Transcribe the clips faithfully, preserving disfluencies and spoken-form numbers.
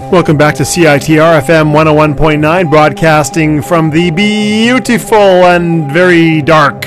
Welcome back to C I T R F M one oh one point nine, broadcasting from the beautiful and very dark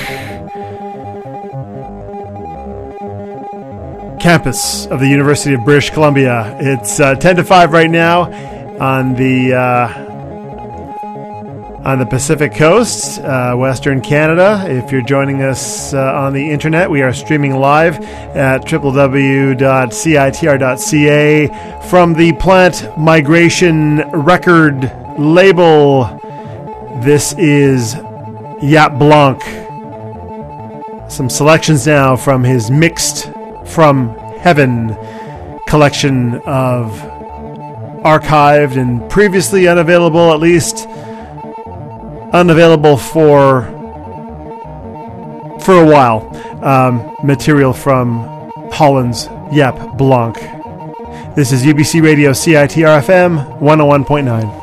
campus of the University of British Columbia. It's uh, ten to five right now on the uh, on the Pacific Coast, uh, Western Canada. If you're joining us uh, on the internet, we are streaming live at w w w dot c i t r dot c a from the Plant Migration record label. This is Jaap Blanc. Some selections now from his Mixed from Heaven collection of archived and previously unavailable, at least unavailable for for a while, um, material from Holland's Jaap Blanc. This is U B C Radio C I T R F M one oh one point nine.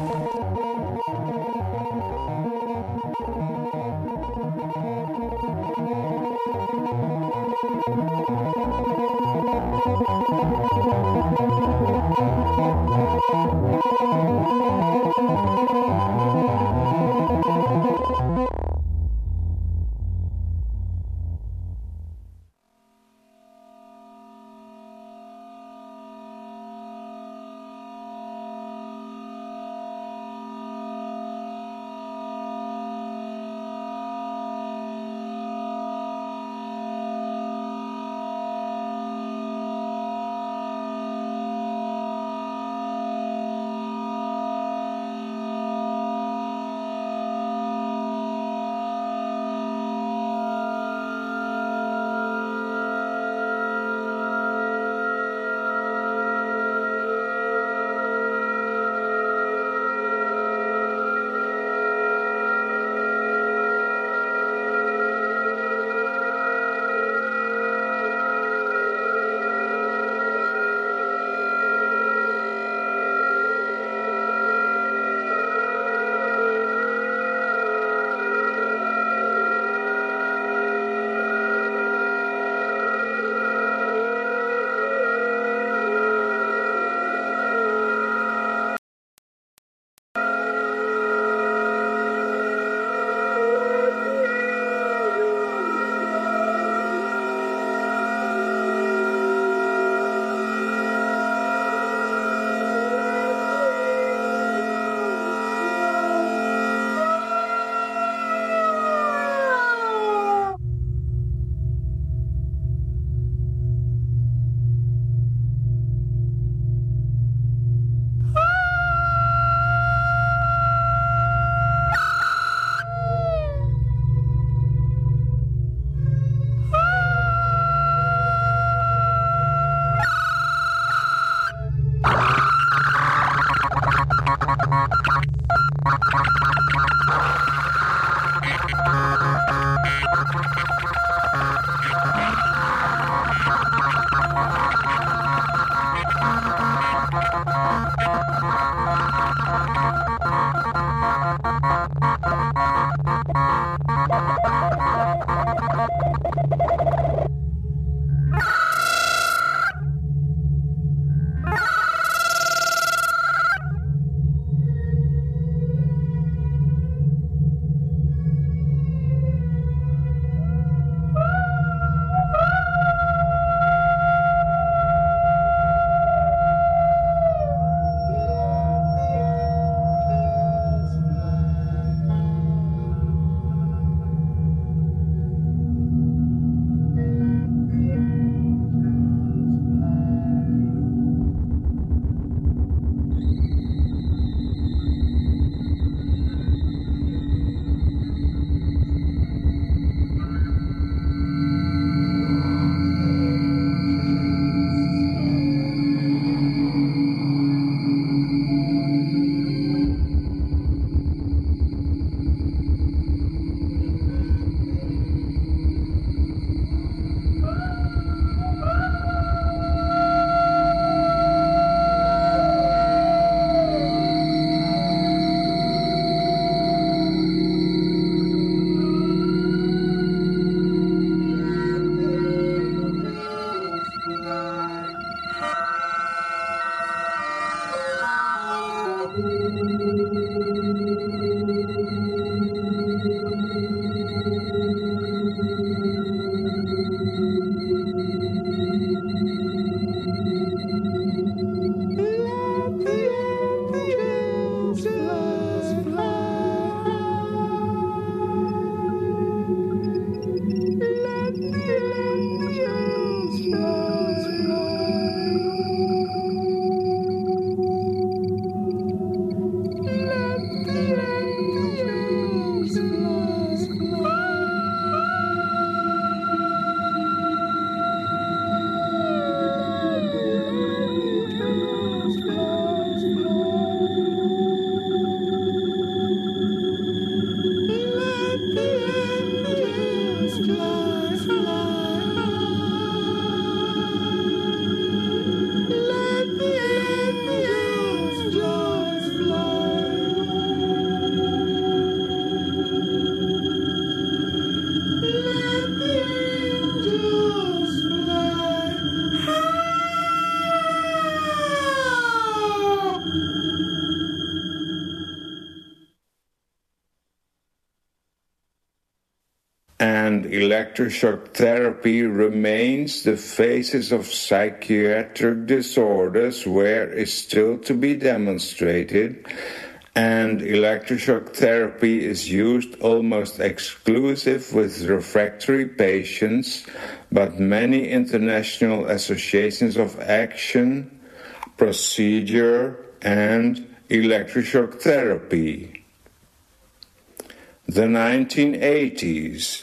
electroshock therapy remains the basis of psychiatric disorders where is still to be demonstrated, and electroshock therapy is used almost exclusive with refractory patients, but many international associations of action, procedure, and electroshock therapy. The nineteen eighties.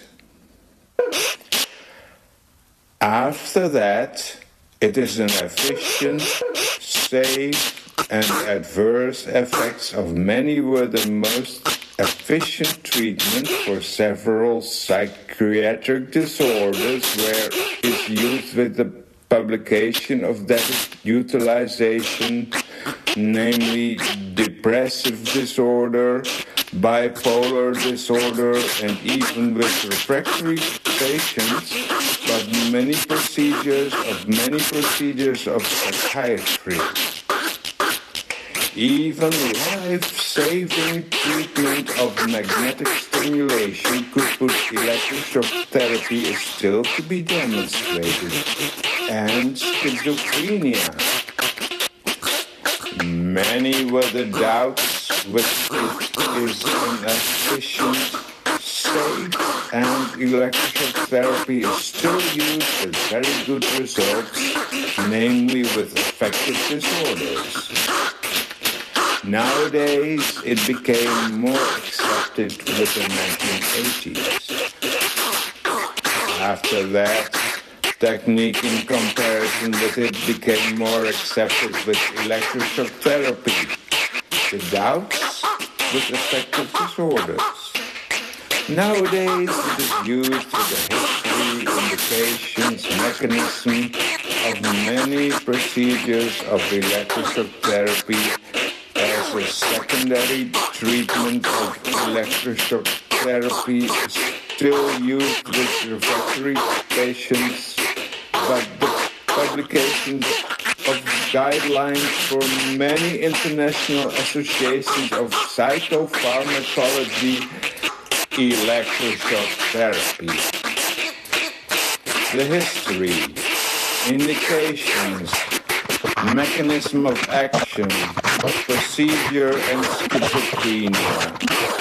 After that, it is an efficient, safe, and adverse effects of many were the most efficient treatment for several psychiatric disorders where it's used with the publication of that utilization, namely depressive disorder, bipolar disorder, and even with refractory patients, but many procedures of many procedures of psychiatry. Even life-saving treatment of magnetic stimulation could put electroshock therapy is still to be demonstrated, and schizophrenia. Many were the doubts which it is an efficient, safe, and electroshock therapy is still used with very good results, namely with affective disorders. Nowadays, it became more accepted with the nineteen eighties. After that, technique in comparison with it became more accepted with electroshock therapy. The doubts with affective disorders. Nowadays, it is used for the history, indications, mechanism of many procedures of electroshock therapy as a secondary treatment of electroshock therapy still used with refractory patients, but the publications of guidelines for many international associations of psychopharmacology, electroshock therapy. The history, indications, mechanism of action, procedure, and schizophrenia.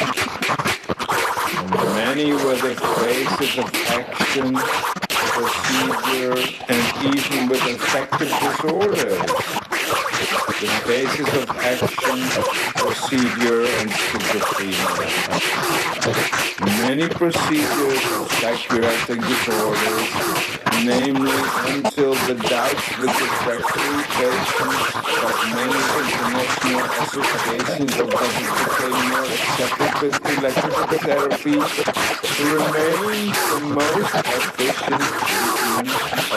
Many were the phases of action, procedure, and even with affective disorders. The phases of action, procedure, and schizophrenia. Many procedures of psychiatric disorders, namely until the doubts with refractory patients, but many international associations of that became more accepted with electroshock therapy, remains the most efficient treatment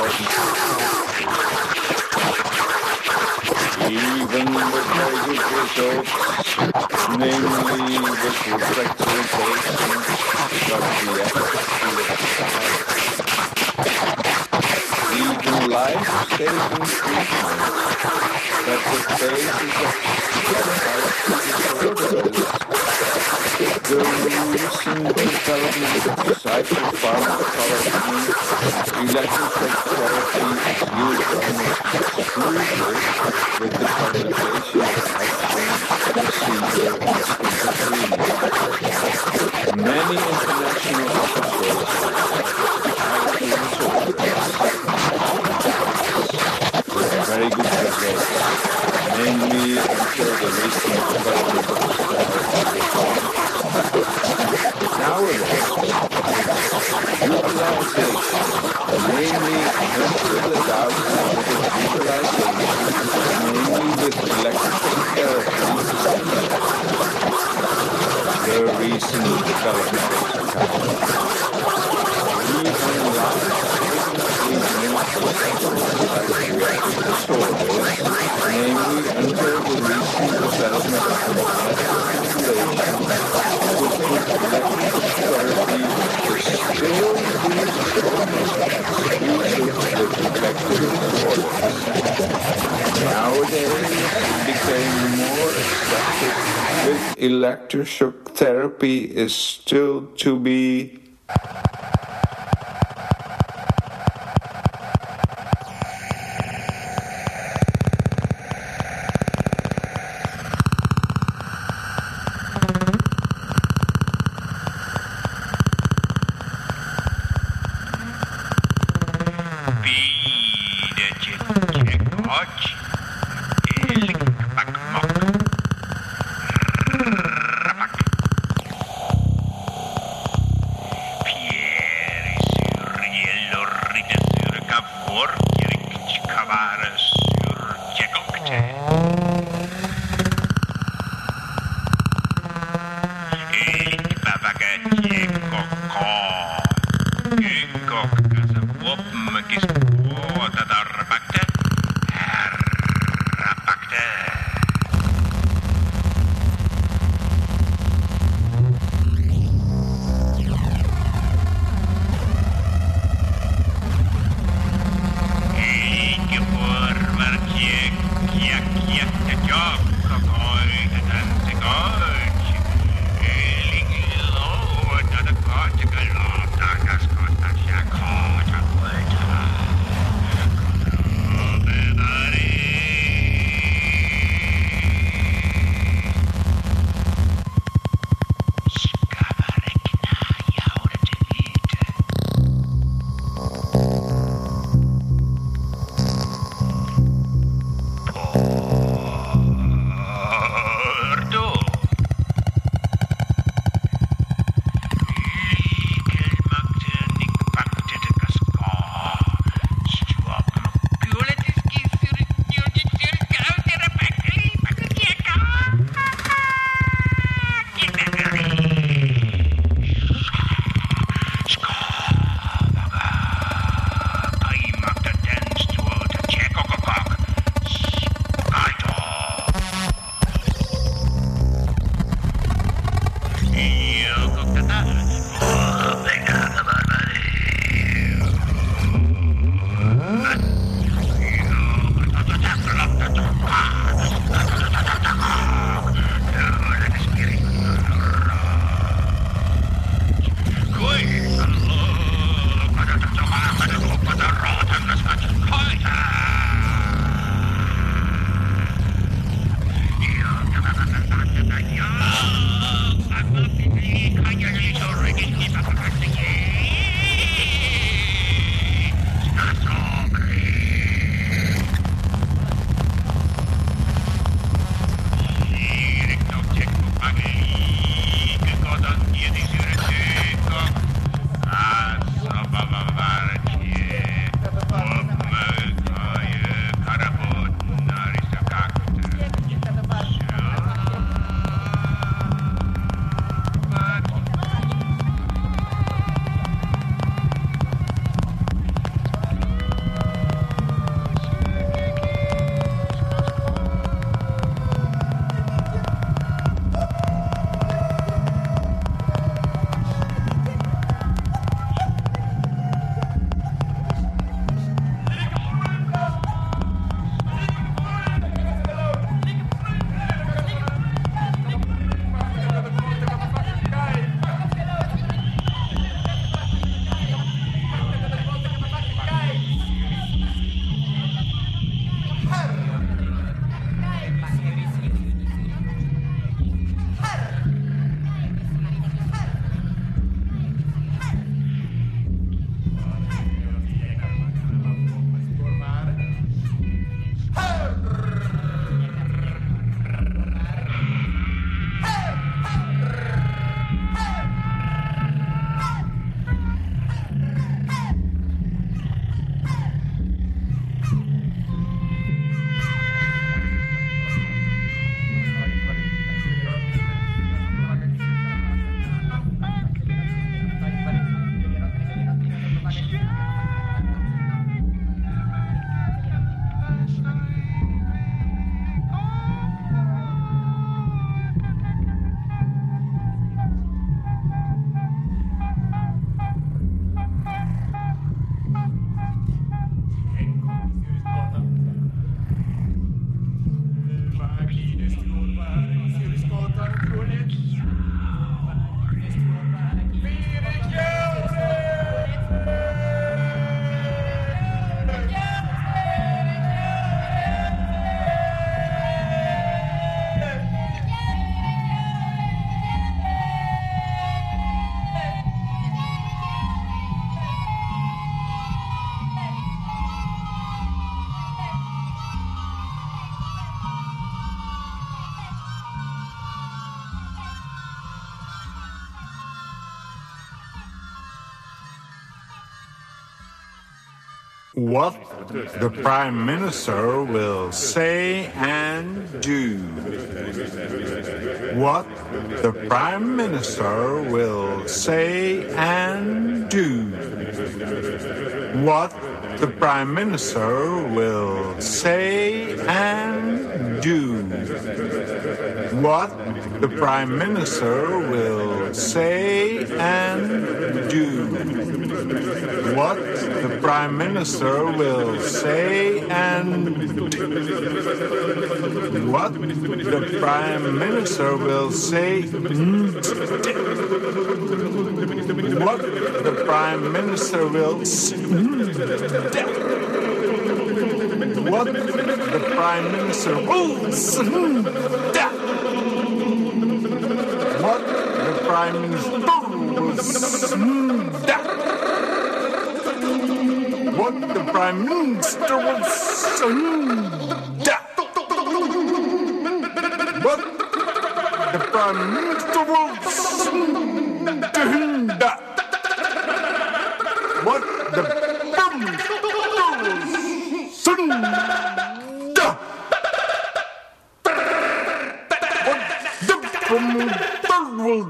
of even with very good results, namely with refractory patients, but the efficacy of even life-saving treatment, but the basis of disorders, the recent development of psychopharmacology, electroshock therapy is used almost exclusively with the publication of action, procedure, and schizophrenia. Many international associations with very good results, namely until the recent development of the nowadays, utilization, namely until the doubt of its utilization, namely with electroshock therapy, the recent development of psychiatry. Even life-saving treatment for psychiatric disorders, namely until the recent development of magnetic stimulation, which with electroshock therapy is still used almost exclusively with affective disorders. Nowadays, it became more accepted with electroshock therapy is still to be Vår kirk skal være surkjekk til. Ilkpäväkä tjekokko. Kykokkäsä vuopmekis vuota tarpakte. Herrapakte. what the Prime Minister will say and do. What the Prime Minister will say and do. What the Prime Minister will say and do. What the Prime Minister will say and do. What the Prime Minister will say and do. What the Prime Minister will say. What the Prime Minister will say. What the Prime Minister will say. What the Prime Minister will say. What the Prime Minister will say. What the Prime Minister will say. What the Prime Minister will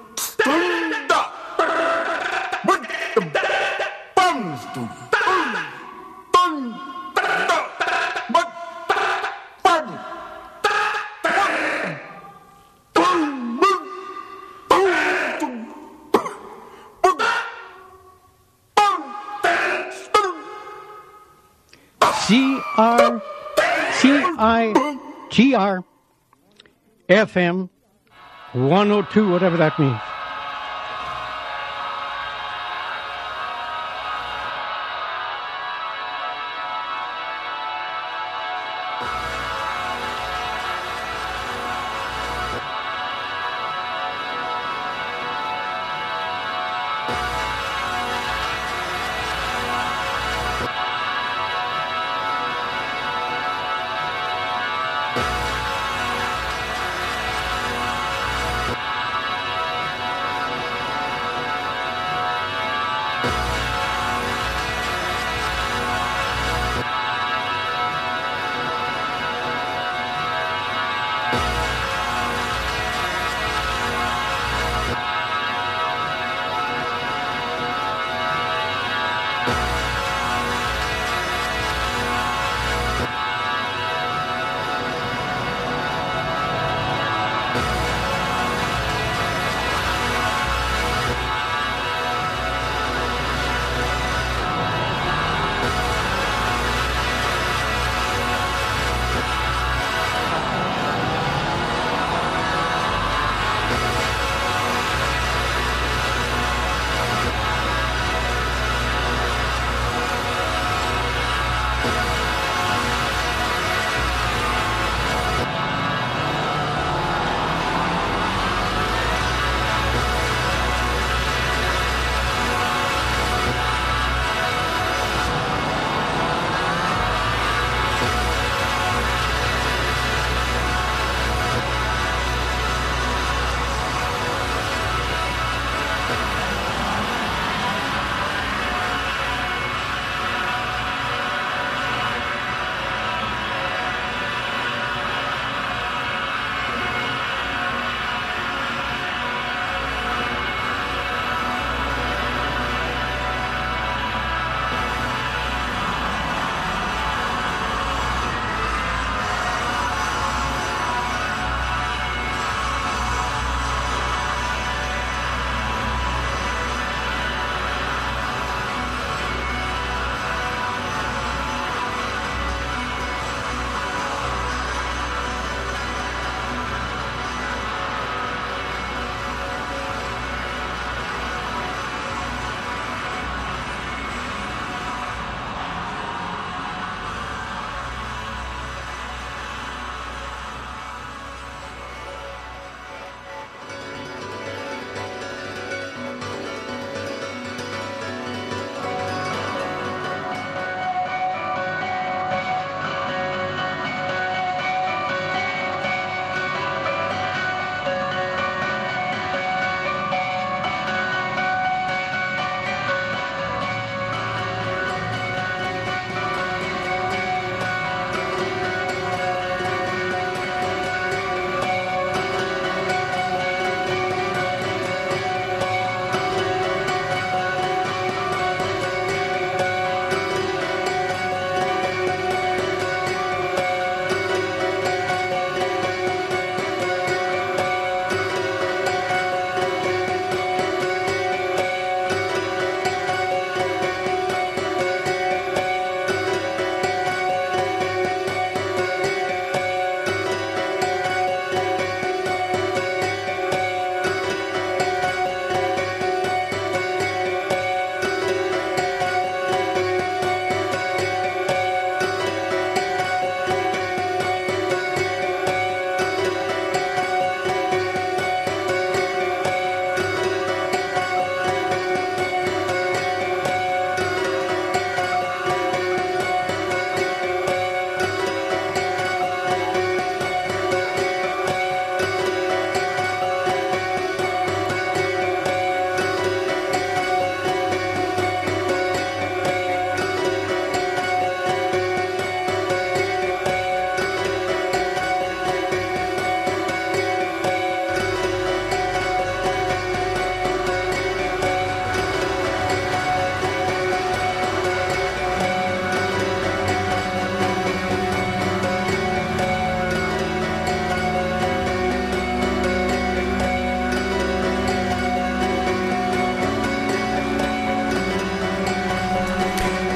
C R C I G R F M one oh two, whatever that means.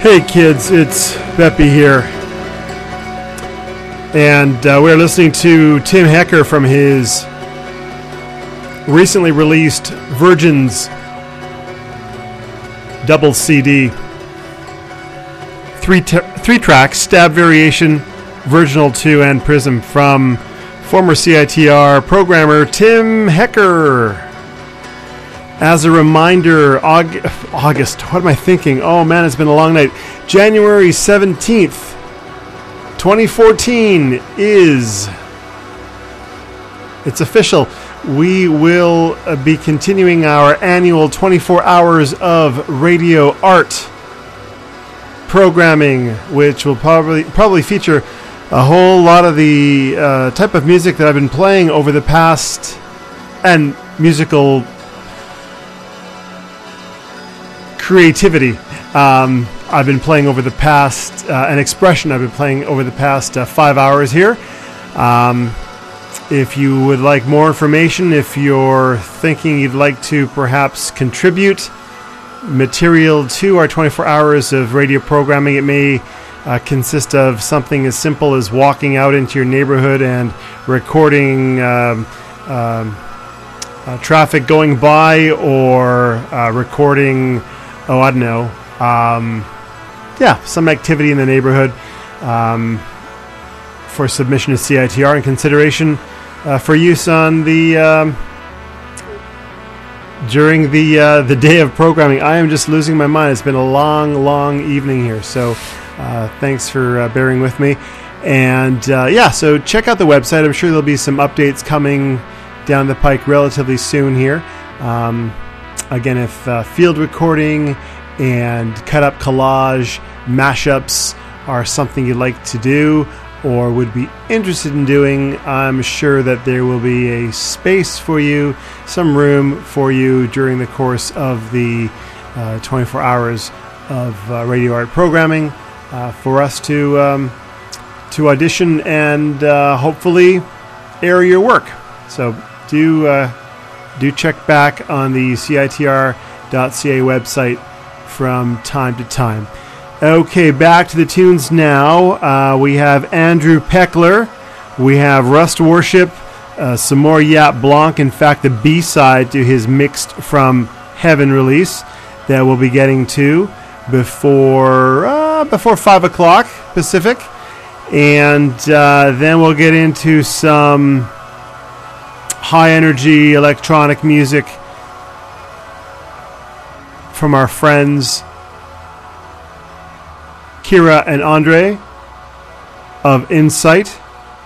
Hey kids, it's Beppy here. And uh, we're listening to Tim Hecker from his recently released Virgins double C D. Three, t- three tracks, Stab Variation, Virginal two, and Prism from former C I T R programmer Tim Hecker. As a reminder, Aug- August, what am I thinking? Oh man, it's been a long night. January seventeenth, twenty fourteen is, it's official. We will uh, be continuing our annual twenty-four hours of radio art programming, which will probably probably feature a whole lot of the uh, type of music that I've been playing over the past, and musical creativity um, I've been playing over the past, uh, an expression I've been playing over the past uh, five hours here. Um, if you would like more information, if you're thinking you'd like to perhaps contribute material to our twenty-four hours of radio programming, it may uh, consist of something as simple as walking out into your neighborhood and recording um, um, uh, traffic going by, or uh, recording Oh, I don't know. Um, yeah, some activity in the neighborhood um, for submission to C I T R and consideration uh, for use on the um, during the uh, the day of programming. I am just losing my mind. It's been a long, long evening here, so uh, thanks for uh, bearing with me. And uh, yeah, so check out the website. I'm sure there'll be some updates coming down the pike relatively soon here. Um, Again, if uh, field recording and cut-up collage mashups are something you'd like to do or would be interested in doing, I'm sure that there will be a space for you, some room for you during the course of the uh, twenty-four hours of uh, radio art programming uh, for us to um, to audition and uh, hopefully air your work. So do... Uh, Do check back on the C I T R dot C A website from time to time. Okay, back to the tunes now. Uh, we have Andrew Peckler. We have Rust Worship. Uh, some more Yap Blanc. In fact, the B-side to his Mixed from Heaven release that we'll be getting to before uh, before five o'clock Pacific. And uh, then we'll get into some high-energy electronic music from our friends Kira and Andre of Insight.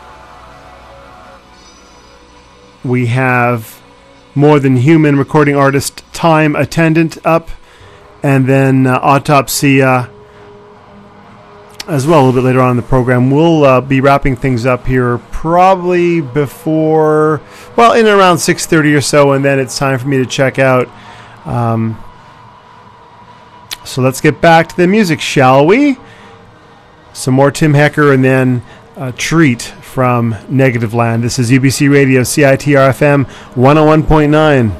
We have More Than Human recording artist Time Attendant up, and then uh, Autopsia as well a little bit later on in the program. We'll uh, be wrapping things up here probably before, well, in around six thirty or so, and then it's time for me to check out. Um, so let's get back to the music, shall we? Some more Tim Hecker, and then a treat from Negative Land. This is U B C Radio, C I T R F M one oh one point nine.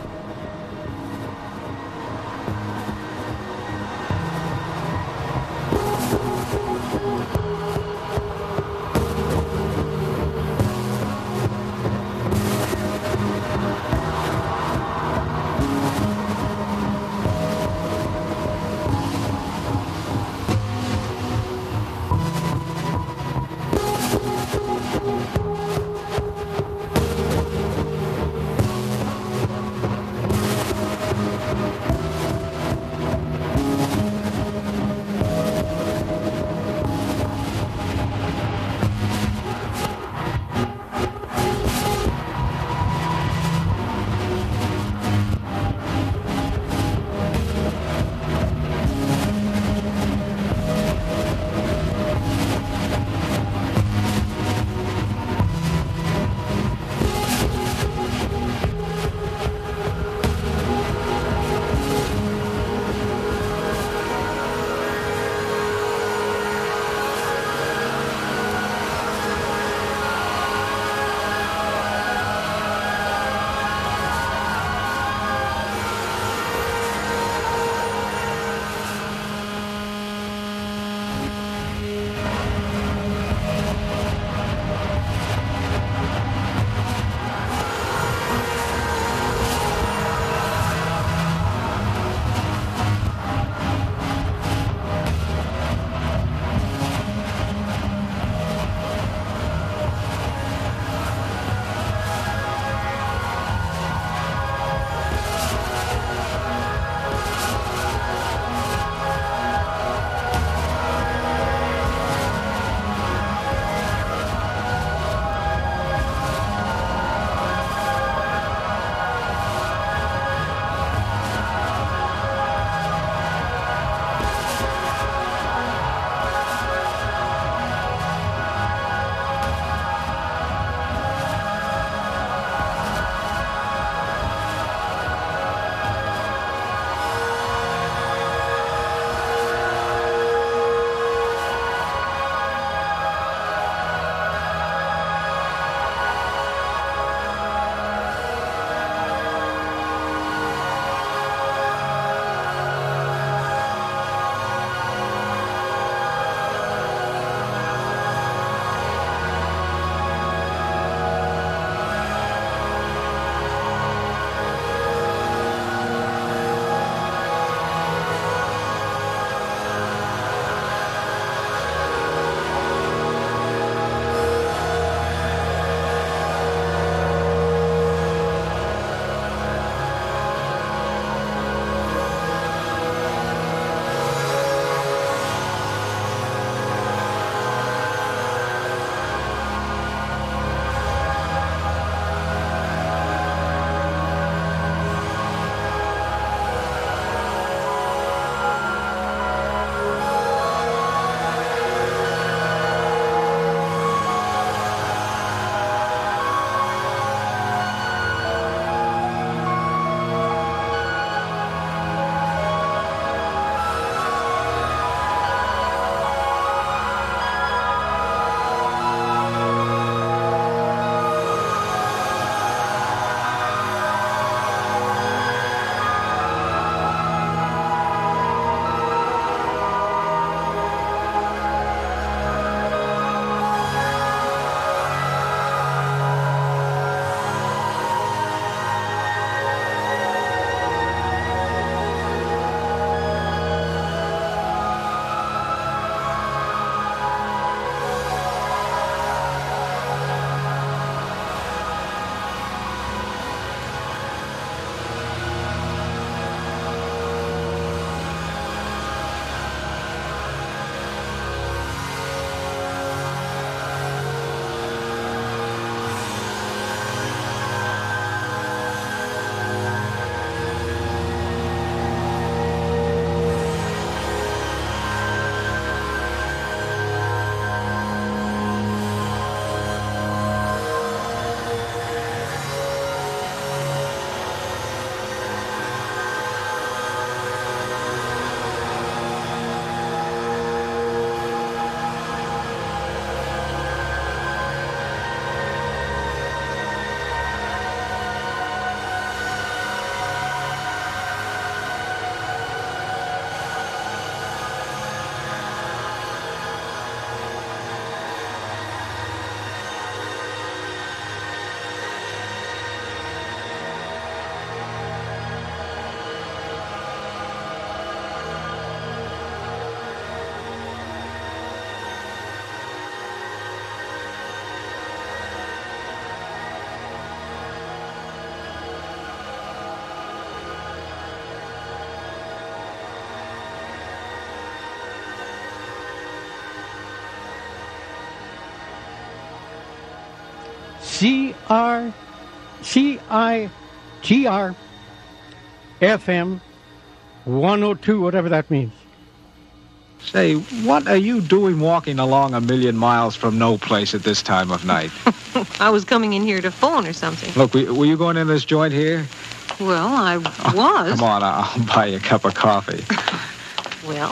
C R C I G R F M one oh two, whatever that means. Say, what are you doing walking along a million miles from no place at this time of night? I was coming in here to phone or something. Look, were, were you going in this joint here? Well, I was. Come on, I'll buy you a cup of coffee. Well,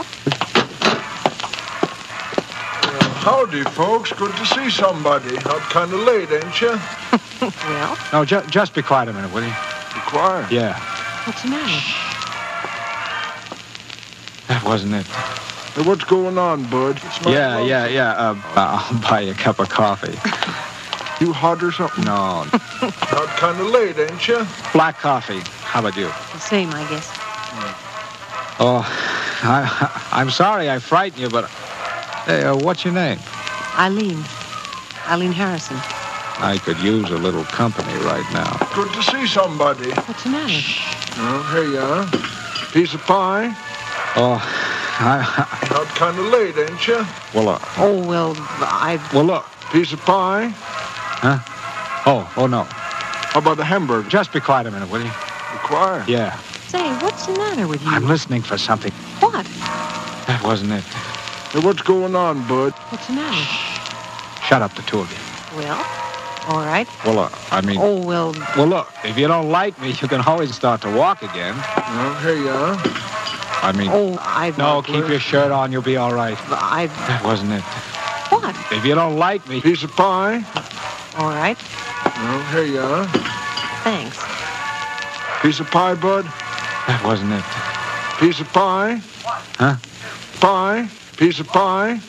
Howdy, folks. Good to see somebody. Out kind of late, ain't you? well, No, ju- just be quiet a minute, will you? Be quiet. Yeah, what's the matter? that wasn't it. Hey, what's going on, bud? It's my Yeah, fault. yeah, yeah. Uh, I'll buy you a cup of coffee. You hot or something? No, Out kind of late, ain't you? black coffee. How about you? The same, I guess. Oh, I, I'm sorry I frightened you, but... Hey, uh, what's your name? Eileen. Eileen Harrison. I could use a little company right now. Good to see somebody. What's the matter? Oh, here you are. Piece of pie. Oh, I... Out kind of late, ain't you? Well, uh, Oh, well, I... well, look. Piece of pie. Huh? Oh, oh, no. How about the hamburger? Just be quiet a minute, will you? Be quiet. Yeah. Say, what's the matter with you? I'm listening for something. What? That wasn't it. Hey, what's going on, bud? What's the matter? Shut up, the two of you. Well, all right. Well, uh, I mean... Oh, well, Well, look, if you don't like me, you can always start to walk again. Oh, here you are. I mean... oh, I... No, keep your shirt on, you'll be all right. I... That wasn't it. What? If you don't like me... Piece of pie. All right. Oh, here you are. Thanks. Piece of pie, bud. That wasn't it. Piece of pie. Huh? Pie. Piece of pie.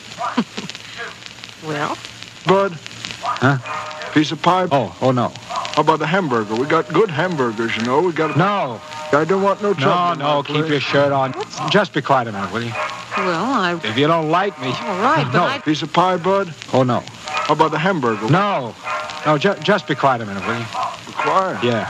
Well, Bud. Huh? Piece of pie. Oh, oh, no. How about the hamburger? We got good hamburgers, you know. We got. No, I don't want no no, trouble. in no, my keep place. your shirt on. Just be quiet a minute, will you? well, I... If you don't like me... All right, but No. I... Piece of pie, bud. Oh, no. How about the hamburger? No. No, ju- just be quiet a minute, will you? Be quiet. Yeah.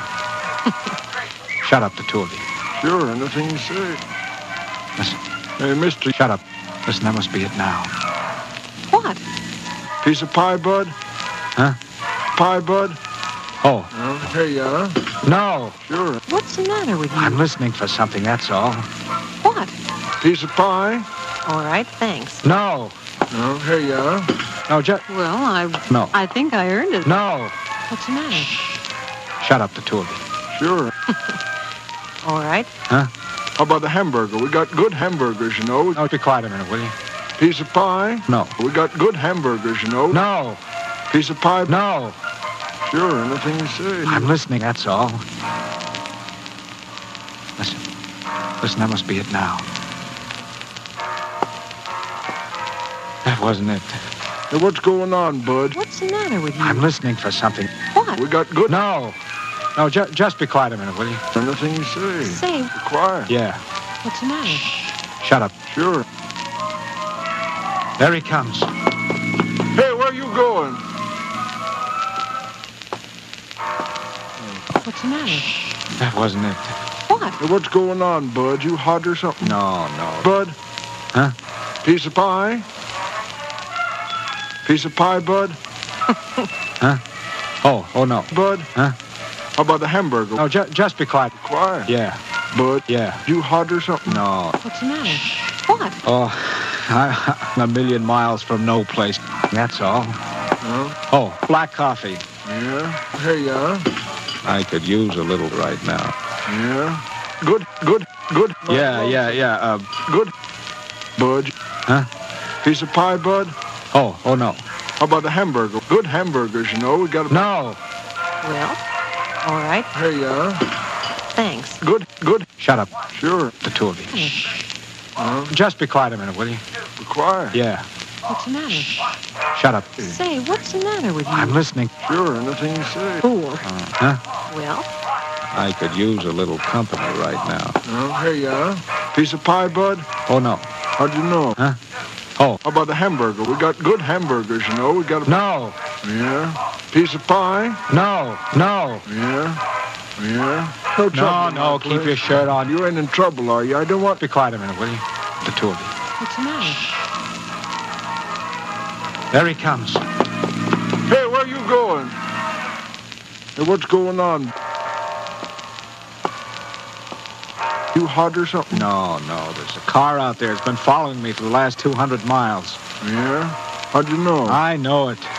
Shut up, the two of you. Sure, anything you say. Listen, Hey, mister. shut up. Listen, that must be it now. What? Piece of pie, bud. Huh? Pie, bud. Oh, Oh, here you are. no. Sure. What's the matter with you? I'm listening for something, that's all. What? Piece of pie. All right, thanks. No. Oh, here you are. No, just... Well, I... No. I think I earned it. No. What's the matter? Shut up, the two of you. Sure. All right. Huh? How about the hamburger? We got good hamburgers, you know. No, be quiet a minute, will you? Piece of pie. No. We got good hamburgers, you know. No. Piece of pie. No. Sure, anything you say. I'm listening, that's all. Listen. Listen, that must be it now. That wasn't it. Hey, what's going on, bud? What's the matter with you? I'm listening for something. What? We got good. No. No, ju- just be quiet a minute, will you? Anything you say. Say, Be quiet. Yeah. what's the matter? Shut up. Sure. There he comes. Hey, where you going? What's the matter? That wasn't it. What? Hey, what's going on, bud? You hot or something? No, no. Bud. Huh? Piece of pie. Piece of pie, bud. Huh? Oh, oh, no. Bud. Huh? How about the hamburger? No, ju- just be quiet. Quiet. Yeah. Bud. Yeah. You hot or something? No. What's the matter? What? Oh, I, I'm a million miles from no place. That's all. Huh? Oh, black coffee. Yeah. Here you are. I could use a little right now. Yeah. Good, good, good. Yeah, yeah, yeah. Uh, Good. Bud. huh? Piece of pie, bud. Oh, oh, no. How about the hamburger? Good hamburgers, you know. We got a... No. Well, all right. Here you are. Thanks. Good, good. Shut up, Sure. the two of you. Huh? Just be quiet a minute, will you? Be quiet. Yeah. What's the matter? Shut up. Say, what's the matter with you? I'm listening. Sure, anything you say. Fool. Huh? Well, I could use a little company right now. Oh, here you are. Piece of pie, bud. Oh, no. How'd you know? Huh? Oh, How about the hamburger? We got good hamburgers, you know. We got a... no. Yeah. Piece of pie. No. No. Yeah. Yeah. No No, trouble. no. my Keep place. your shirt on. You ain't in trouble, are you? I don't want... Be quiet a minute, will you? The two of you. what's the matter? There he comes. Hey, where you going? Hey, what's going on? You hot or something? No, no, there's a car out there. It's been following me for the last two hundred miles. Yeah? How'd you know? I know it.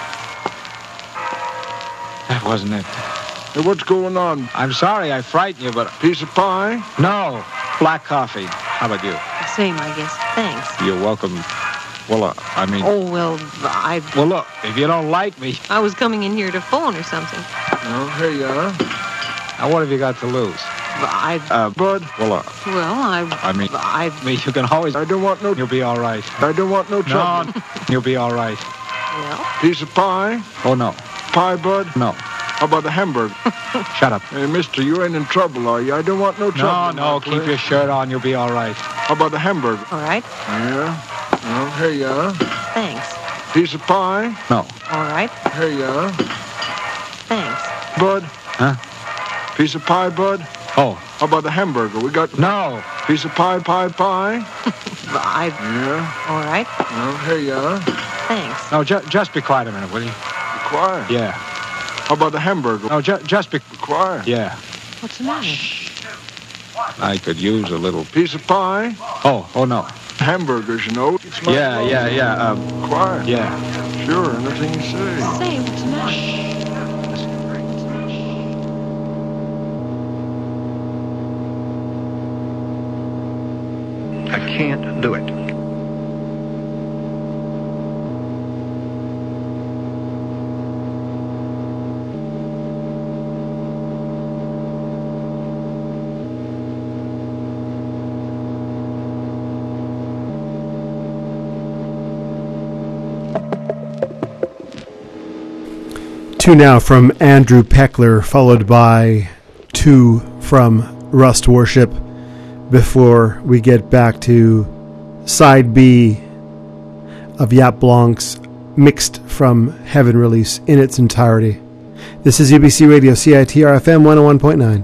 That wasn't it. Hey, what's going on? I'm sorry I frightened you, but... Piece of pie? No, black coffee. How about you? Same, I guess. Thanks. You're welcome. Well, uh, I mean... Oh, well, I Well, look, if you don't like me... I was coming in here to phone or something. Oh, here you are. Now, what have you got to lose? I, Uh, Bud, well, uh, well, I, I mean... I, I mean, you can always... I don't want no... You'll be all right. I don't want no No, trouble. you'll be all right. well, Piece of pie? Oh, no, Pie, Bud? no. How about a hamburger? Shut up. Hey, mister, you ain't in trouble, are you? I don't want no No, trouble. no, my keep place. your shirt on. You'll be all right. How about a hamburger? all right. Yeah? Oh, here you are. Thanks. Piece of pie? No. All right. Here you are. Thanks. Bud? Huh? Piece of pie, Bud? Oh, How about the hamburger? We got no. piece of pie, pie, pie. I, Yeah? all right. Oh, here you are. Thanks. No, ju- just be quiet a minute, will you? Be quiet. Yeah. How about the hamburger? No, ju- just be... Be quiet. Yeah. What's the matter? I could use a little... Piece of pie? Oh, oh, no. Hamburgers, you know. It's my Yeah, fault. yeah, yeah, um, Quiet. yeah. Sure, anything you say. Say, what's the matter? I can't do it. Two now from Andrew Peckler, followed by two from Rust Worship, before we get back to side B of Yap Blanc's Mixed from Heaven release in its entirety. This is U B C Radio, C I T R F M one oh one point nine.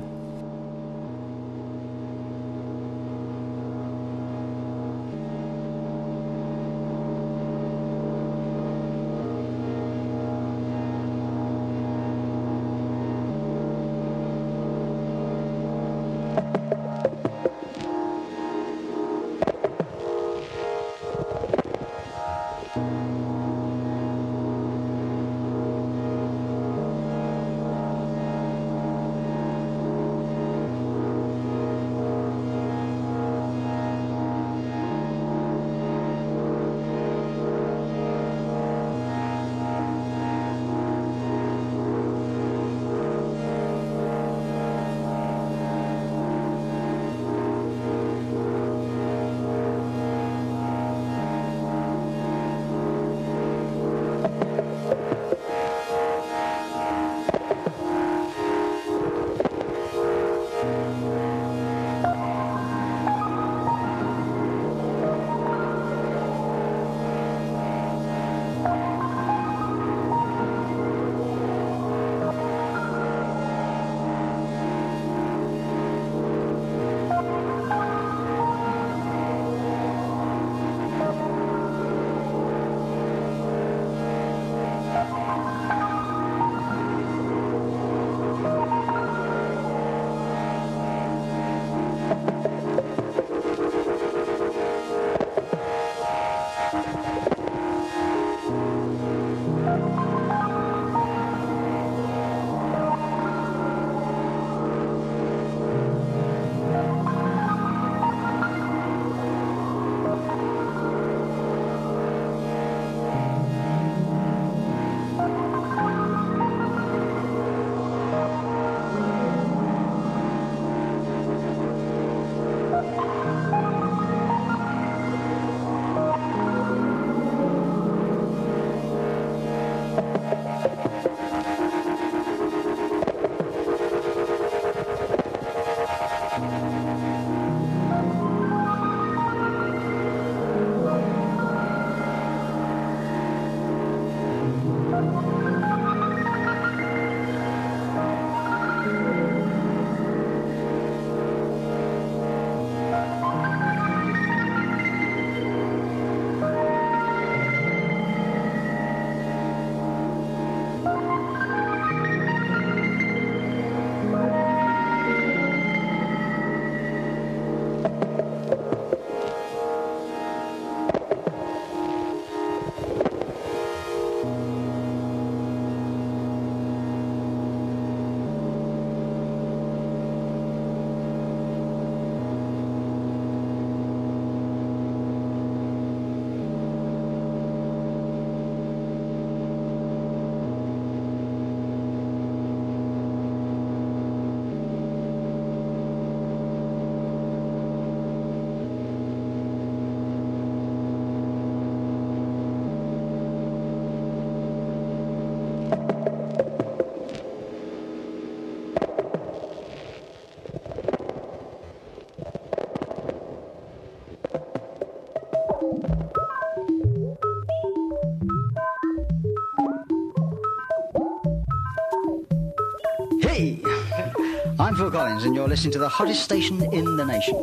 Hey! I'm Phil Collins, and you're listening to the hottest station in the nation.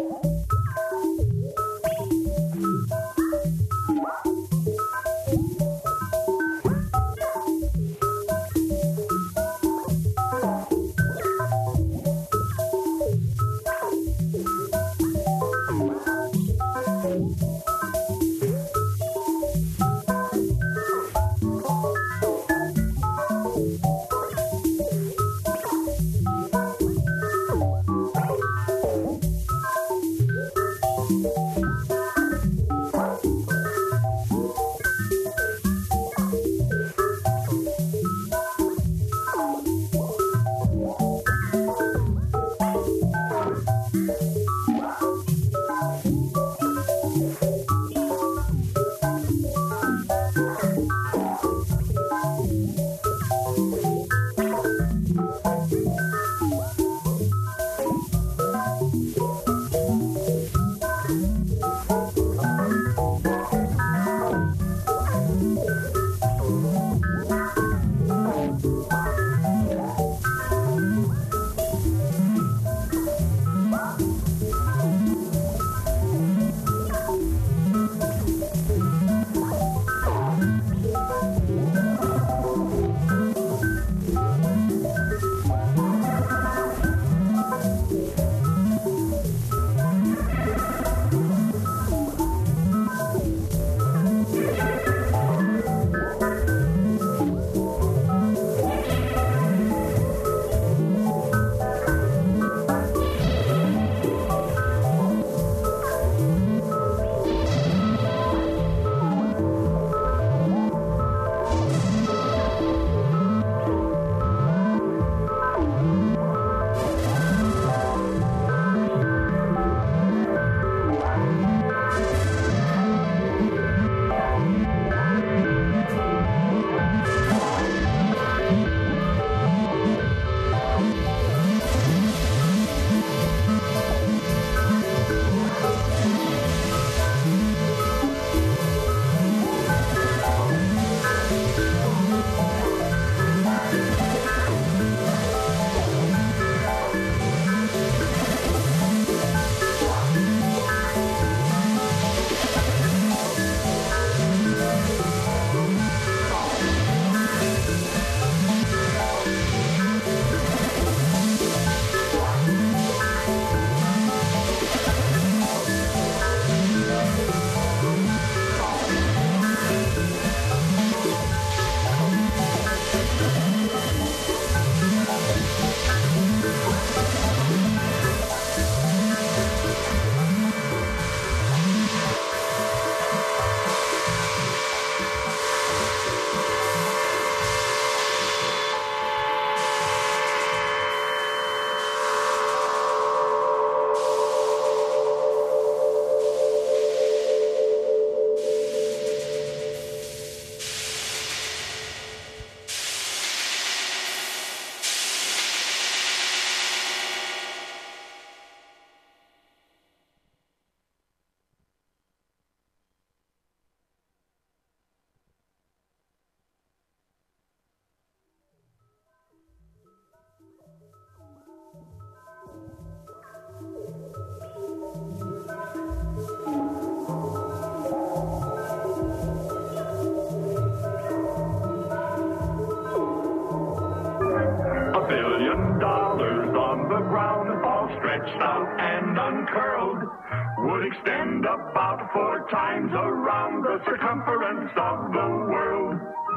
stretched out and uncurled would extend about four times around the circumference of the world.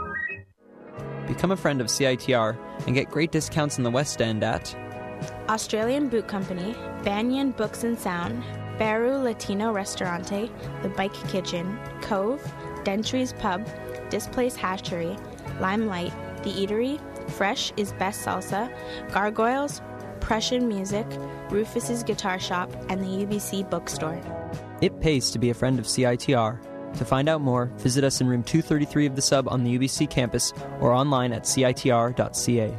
Become a friend of C I T R and get great discounts in the West End at Australian Boot Company, Banyan Books and Sound, Baru Latino Restaurante, The Bike Kitchen, Cove, Dentry's Pub, Displace Hatchery, Limelight, The Eatery, Fresh is Best Salsa, Gargoyles, Prussian Music, Rufus's Guitar Shop, and the U B C Bookstore. It pays to be a friend of C I T R. To find out more, visit us in room two thirty-three of the Sub on the U B C campus or online at C I T R dot C A.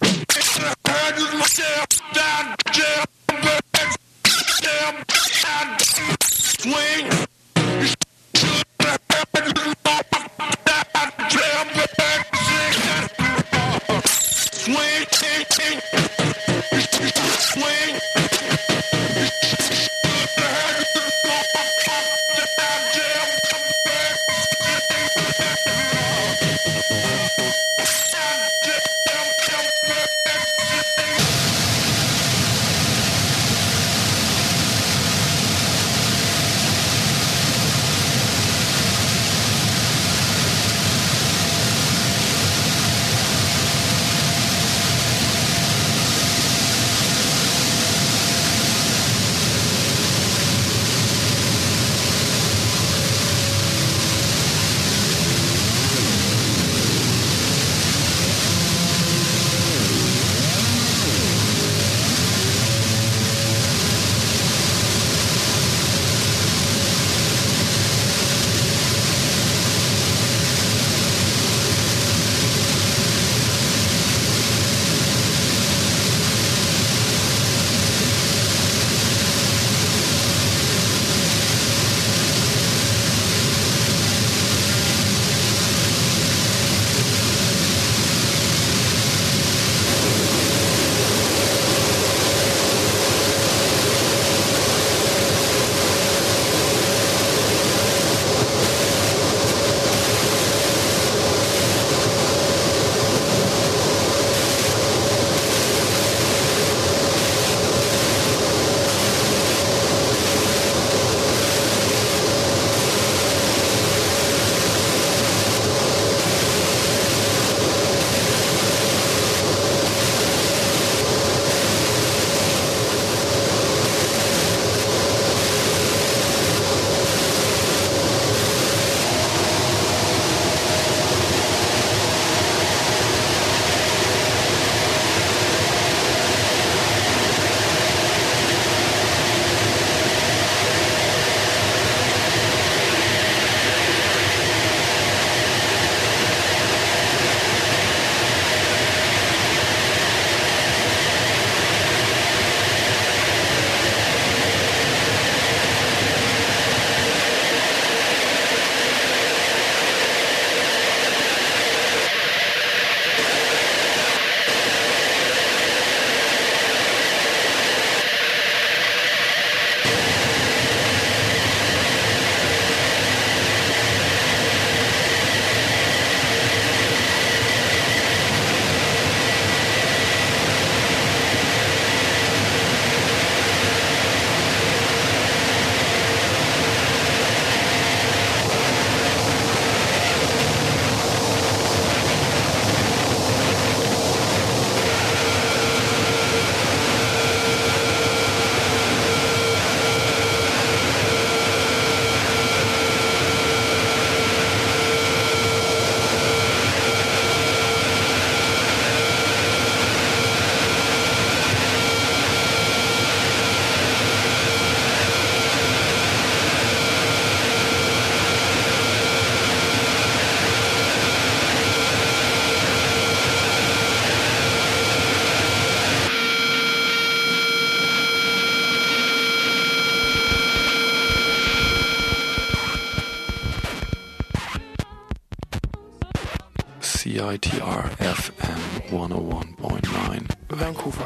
C I T R F M one oh one point nine Vancouver.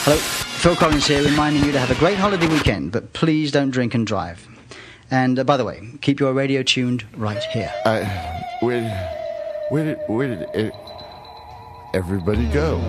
Hello, Phil Collins here, reminding you to have a great holiday weekend, but please don't drink and drive. And uh, by the way, keep your radio tuned right here. I, where, where did, where did it, everybody go?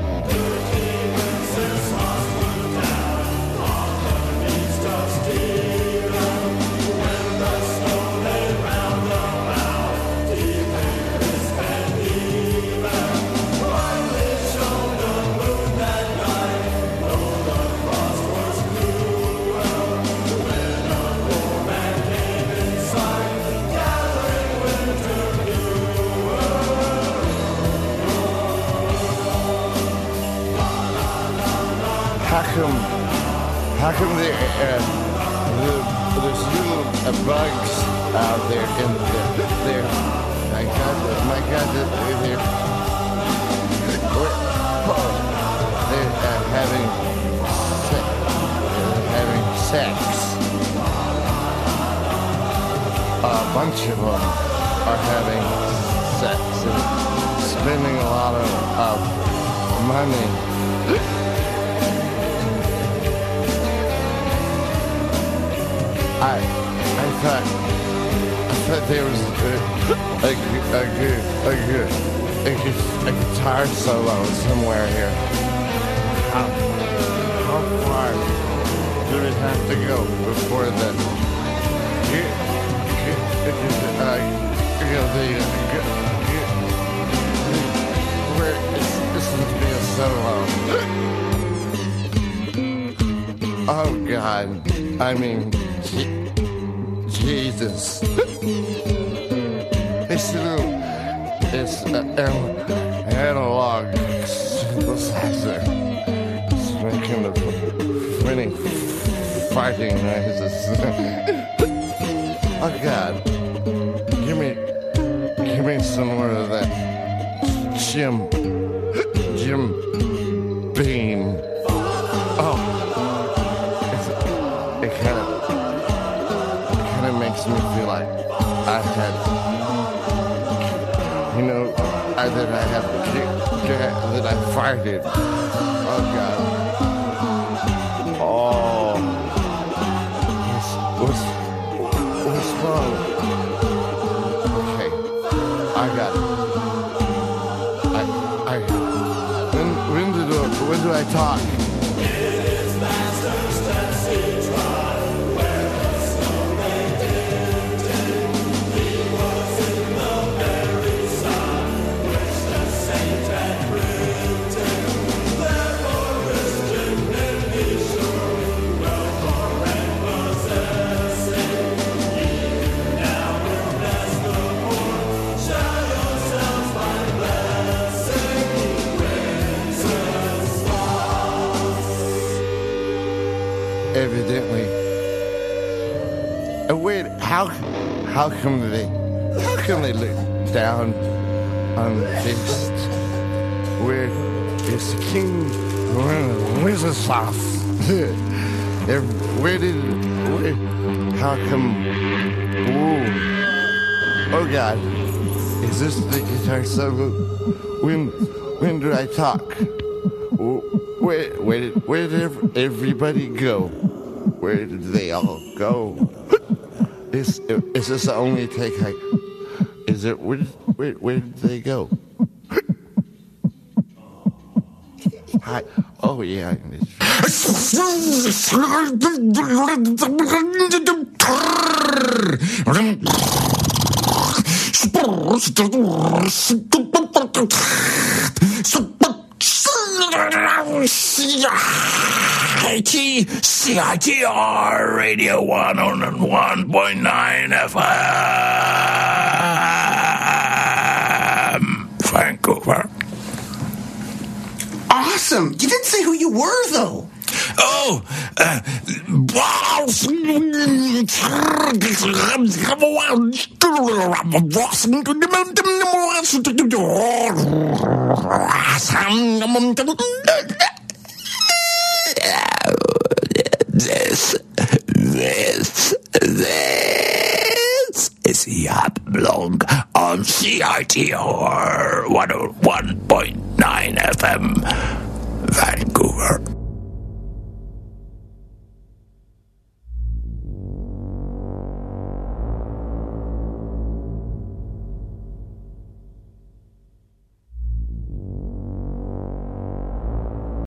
How come, how come there, uh, the, there's little uh, bugs out there in the, there? My God, my God, they're, they're, oh, they're uh, having, se- uh, having sex. A bunch of them are having sex and spending a lot of, of money. I, I thought, I thought there was a, a, a good, a good, a, a guitar solo somewhere here. How, how far do we have to go before the, uh, you know, the, uh, where it's, this is to be a solo. Oh God, I mean, Jesus. This little, it's an analog synthesizer. It's making the funny farting noises. Oh God, give me, give me some more of that Jim, Jim Beam. Oh. It kind of, it kind of makes me feel like I had, you know, I, that I have, that I farted. Oh God. Oh. What's, what's, what's wrong? Okay, I got it. I, I, when, when do, when do I talk? Evidently. Uh, wait, how how come they how come they look down on this? Where is King Wenceslas? Where did where, how come? Whoa. Oh God, is this the guitar solo? When when did I talk? Where where did where did everybody go? Where did they all go? Is is this the only take I? Is it where where where did they go? Hi. Oh yeah. C I T R Radio one oh one point nine F M, Vancouver. Awesome! You didn't say who you were, though. Oh, uh, This, this, this is Yap Blog on C I T R one oh one point nine F M, Vancouver.